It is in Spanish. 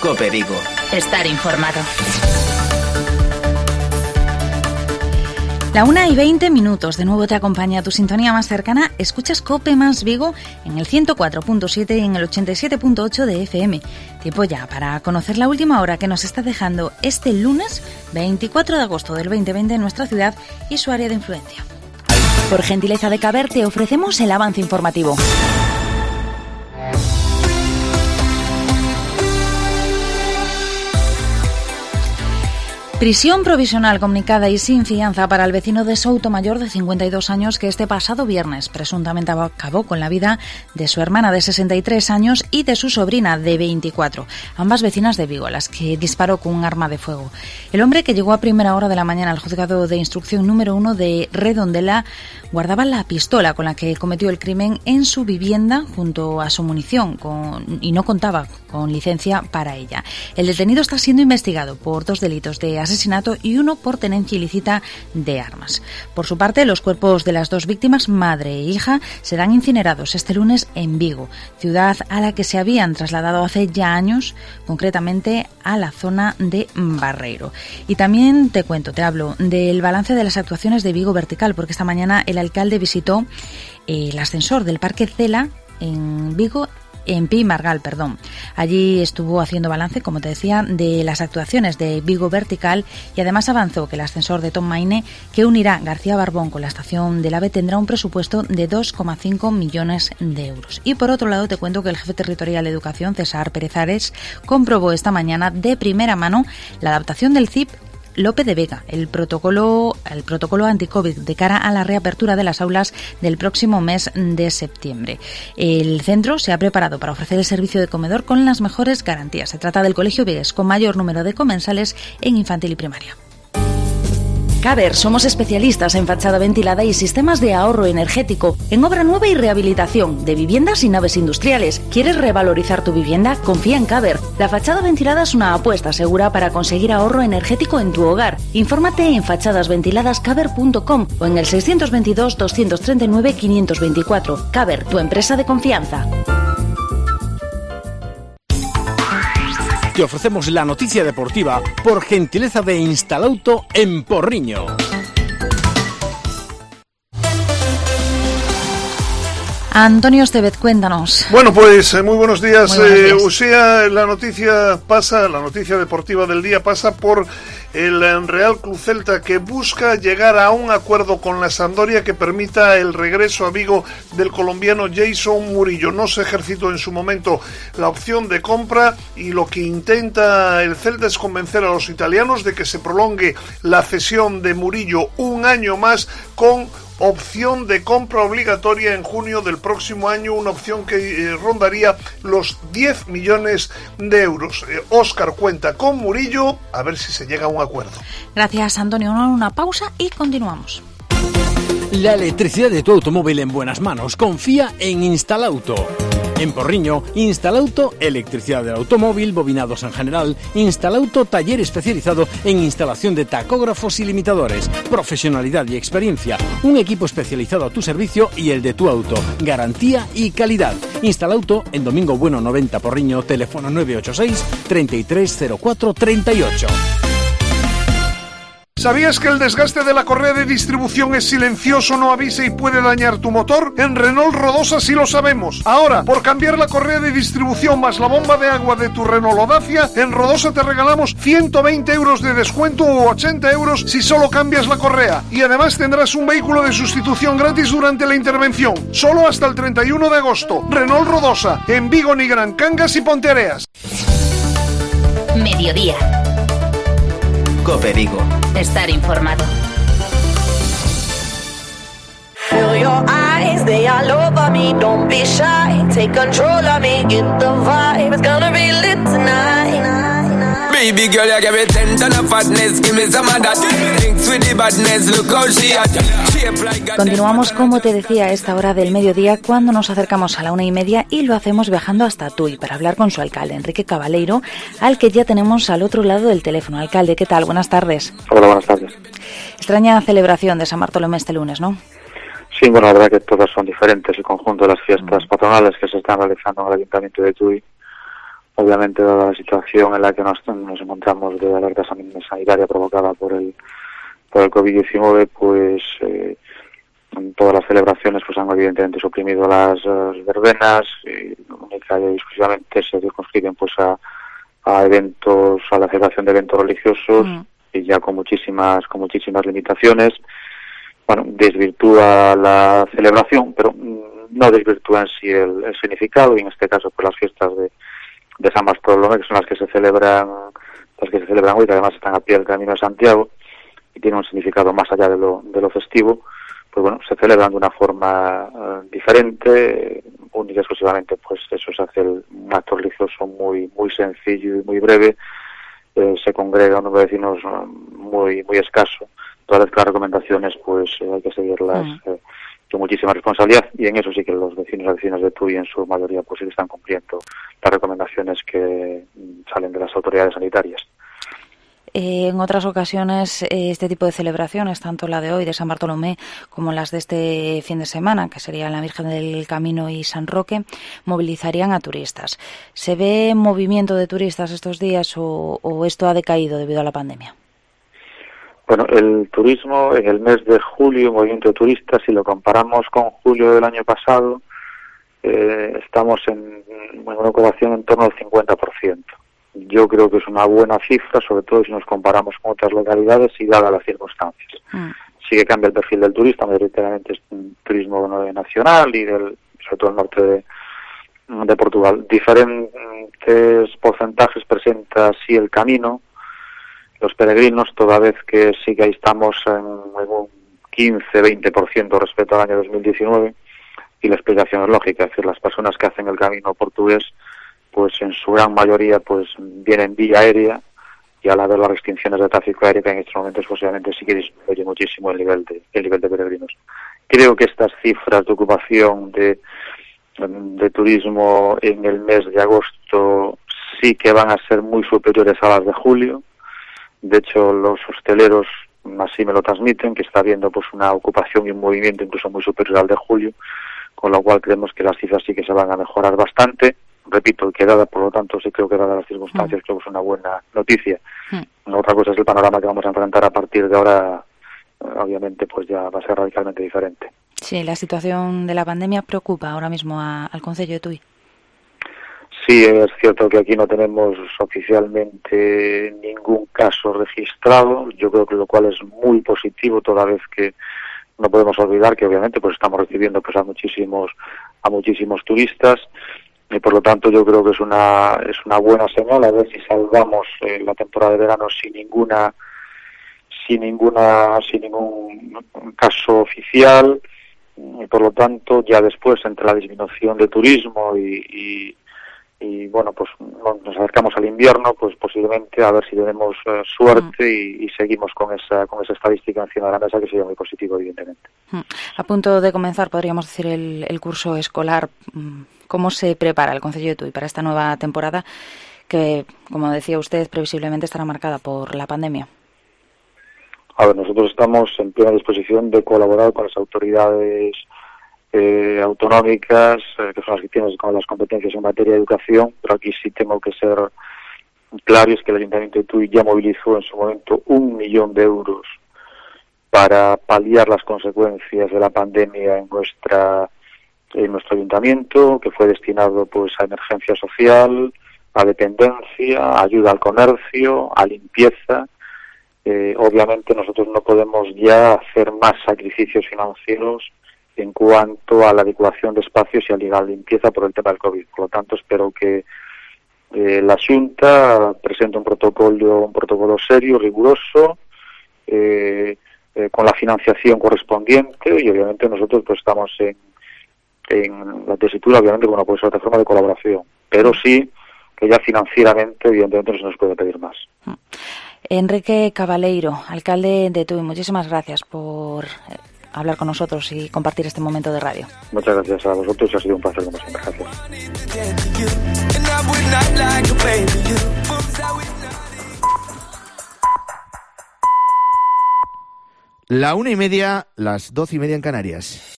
COPE Vigo. Estar informado. La 1:20, de nuevo te acompaña tu sintonía más cercana. Escuchas COPE más Vigo en el 104.7 y en el 87.8 de FM. Tiempo ya para conocer la última hora que nos está dejando este lunes 24 de agosto del 2020 en nuestra ciudad y su área de influencia. Por gentileza de Caber te ofrecemos el avance informativo. Prisión provisional comunicada y sin fianza para el vecino de Soutomayor de 52 años que este pasado viernes presuntamente acabó con la vida de su hermana de 63 años y de su sobrina de 24, ambas vecinas de Vigo, a las que disparó con un arma de fuego. El hombre, que llegó a primera hora de la mañana al juzgado de instrucción número 1 de Redondela, guardaba la pistola con la que cometió el crimen en su vivienda junto a su munición y no contaba con licencia para ella. El detenido está siendo investigado por 2 delitos de asesinato y 1 por tenencia ilícita de armas. Por su parte, los cuerpos de las 2 víctimas, madre e hija, serán incinerados este lunes en Vigo, ciudad a la que se habían trasladado hace ya años, concretamente a la zona de Barreiro. Y también te hablo del balance de las actuaciones de Vigo Vertical, porque esta mañana el alcalde visitó el ascensor del Parque Cela en Vigo, en Pi Margal. Allí estuvo haciendo balance, como te decía, de las actuaciones de Vigo Vertical y además avanzó que el ascensor de Tom Maine, que unirá García Barbón con la estación del AVE, tendrá un presupuesto de 2,5 millones de euros. Y por otro lado te cuento que el jefe territorial de Educación, César Pérez Ares, comprobó esta mañana de primera mano la adaptación del CIP Lope de Vega, el protocolo anti-COVID de cara a la reapertura de las aulas del próximo mes de septiembre. El centro se ha preparado para ofrecer el servicio de comedor con las mejores garantías. Se trata del colegio vigués con mayor número de comensales en infantil y primaria. Caber, somos especialistas en fachada ventilada y sistemas de ahorro energético, en obra nueva y rehabilitación de viviendas y naves industriales. ¿Quieres revalorizar tu vivienda? Confía en Caber. La fachada ventilada es una apuesta segura para conseguir ahorro energético en tu hogar. Infórmate en fachadasventiladascaber.com o en el 622 239 524. Caber, tu empresa de confianza. Te ofrecemos la noticia deportiva por gentileza de Instalauto en Porriño. Antonio Estevez, cuéntanos. Bueno, pues muy buenos días. Muy buenos días. Usía, la noticia deportiva del día pasa por el Real Club Celta, que busca llegar a un acuerdo con la Sampdoria que permita el regreso a Vigo del colombiano Jason Murillo. No se ejercitó en su momento la opción de compra y lo que intenta el Celta es convencer a los italianos de que se prolongue la cesión de Murillo un año más con opción de compra obligatoria en junio del próximo año, una opción que rondaría los 10 millones de euros. Óscar cuenta con Murillo, a ver si se llega a un acuerdo. Gracias, Antonio. Una pausa y continuamos. La electricidad de tu automóvil en buenas manos. Confía en Instalauto. En Porriño, Instalauto, electricidad del automóvil, bobinados en general. Instalauto, taller especializado en instalación de tacógrafos y limitadores. Profesionalidad y experiencia. Un equipo especializado a tu servicio y el de tu auto. Garantía y calidad. Instalauto en Domingo Bueno 90 Porriño, teléfono 986 3304 38. ¿Sabías que el desgaste de la correa de distribución es silencioso, no avisa y puede dañar tu motor? En Renault Rodosa sí lo sabemos. Ahora, por cambiar la correa de distribución más la bomba de agua de tu Renault o Dacia, en Rodosa te regalamos 120 euros de descuento u 80 euros si solo cambias la correa. Y además tendrás un vehículo de sustitución gratis durante la intervención. Solo hasta el 31 de agosto. Renault Rodosa, en Vigo, Nigrán, Cangas y Ponteareas. Mediodía. COPE Vigo. Estar informado. Feel your eyes, they all over me. Don't be shy, take control of me. Get the vibe, it's gonna be lit tonight. Baby girl, you give me 10 ton of fatness, give me some of that. Thinks with the badness, look how she at. Continuamos, como te decía, a esta hora del mediodía, cuando nos acercamos a la 1:30, y lo hacemos viajando hasta Tui para hablar con su alcalde, Enrique Cabaleiro, al que ya tenemos al otro lado del teléfono. Alcalde, ¿qué tal? Buenas tardes. Hola, buenas tardes. Extraña celebración de San Bartolomé este lunes, ¿no? Sí, bueno, la verdad que todas son diferentes. El conjunto de las fiestas patronales que se están realizando en el Ayuntamiento de Tui, obviamente, dada la situación en la que nos encontramos de alerta sanitaria provocada por el COVID-19, pues todas las celebraciones pues han evidentemente suprimido las verbenas, y única y exclusivamente se circunscriben pues a eventos, a la celebración de eventos religiosos, y ya con muchísimas limitaciones. Bueno, desvirtúa la celebración, pero no desvirtúa en sí el significado, y en este caso pues las fiestas de San Bartolomé, que son las que se celebran hoy, que además están a pie del Camino de Santiago y tienen un significado más allá de lo festivo. Pues bueno, se celebran de una forma diferente, única y exclusivamente, pues eso se hace un acto religioso muy sencillo y muy breve. Se congrega un número de vecinos muy escaso. Todas las recomendaciones pues hay que seguirlas con muchísima responsabilidad, y en eso sí que los vecinos y vecinas de Tui en su mayoría pues sí están cumpliendo las recomendaciones que salen de las autoridades sanitarias. En otras ocasiones este tipo de celebraciones, tanto la de hoy de San Bartolomé como las de este fin de semana, que serían la Virgen del Camino y San Roque, movilizarían a turistas. ¿Se ve movimiento de turistas estos días o esto ha decaído debido a la pandemia? Bueno, el turismo en el mes de julio, movimiento de turistas, si lo comparamos con julio del año pasado, estamos en una ocupación en torno al 50%. Yo creo que es una buena cifra, sobre todo si nos comparamos con otras localidades y dadas las circunstancias. Sí que cambia el perfil del turista, mayoritariamente es un turismo nacional y sobre todo el norte de Portugal. Diferentes porcentajes presenta sí el camino, los peregrinos, toda vez que sí que ahí estamos en un 15-20% respecto al año 2019, y la explicación es lógica, es decir, las personas que hacen el camino portugués pues en su gran mayoría pues vienen vía aérea, y al haber las restricciones de tráfico aéreo que en estos momentos posiblemente sí que disminuye muchísimo el nivel de peregrinos. Creo que estas cifras de ocupación de turismo en el mes de agosto sí que van a ser muy superiores a las de julio. De hecho, los hosteleros así me lo transmiten, que está habiendo pues una ocupación y un movimiento incluso muy superior al de julio, con lo cual creemos que las cifras sí que se van a mejorar bastante. Repito, que dada, por lo tanto, sí creo que dadas las circunstancias, creo que es una buena noticia. Otra cosa es el panorama que vamos a enfrentar a partir de ahora, obviamente, pues ya va a ser radicalmente diferente. Sí, la situación de la pandemia preocupa ahora mismo al concello de Tui. Sí, es cierto que aquí no tenemos oficialmente ningún caso registrado, yo creo que lo cual es muy positivo, toda vez que no podemos olvidar que obviamente pues estamos recibiendo pues a muchísimos turistas, y por lo tanto yo creo que es una buena señal, a ver si salvamos la temporada de verano sin ningún caso oficial, y por lo tanto ya después, entre la disminución de turismo y bueno, pues nos acercamos al invierno, pues posiblemente a ver si tenemos suerte y seguimos con esa estadística encima de la mesa, que sería muy positivo, evidentemente. A punto de comenzar, podríamos decir, el curso escolar. ¿Cómo se prepara el concello de Tui para esta nueva temporada que, como decía usted, previsiblemente estará marcada por la pandemia? A ver, nosotros estamos en plena disposición de colaborar con las autoridades autonómicas, que son las que tienen con las competencias en materia de educación, pero aquí sí tengo que ser claro, y es que el Ayuntamiento de Tui ya movilizó en su momento 1 millón de euros para paliar las consecuencias de la pandemia en nuestro ayuntamiento, que fue destinado pues a emergencia social, a dependencia, a ayuda al comercio, a limpieza. Obviamente nosotros no podemos ya hacer más sacrificios financieros en cuanto a la adecuación de espacios y a la limpieza por el tema del COVID. Por lo tanto, espero que la Xunta presente un protocolo serio, riguroso, con la financiación correspondiente, y obviamente nosotros pues estamos en la tesitura, obviamente, con una plataforma de colaboración, pero sí que ya financieramente, evidentemente, no se nos puede pedir más. Enrique Cabaleiro, alcalde de Tui, muchísimas gracias por hablar con nosotros y compartir este momento de radio. Muchas gracias a vosotros, ha sido un placer como siempre. Gracias. La 1:30, las 12:30 en Canarias.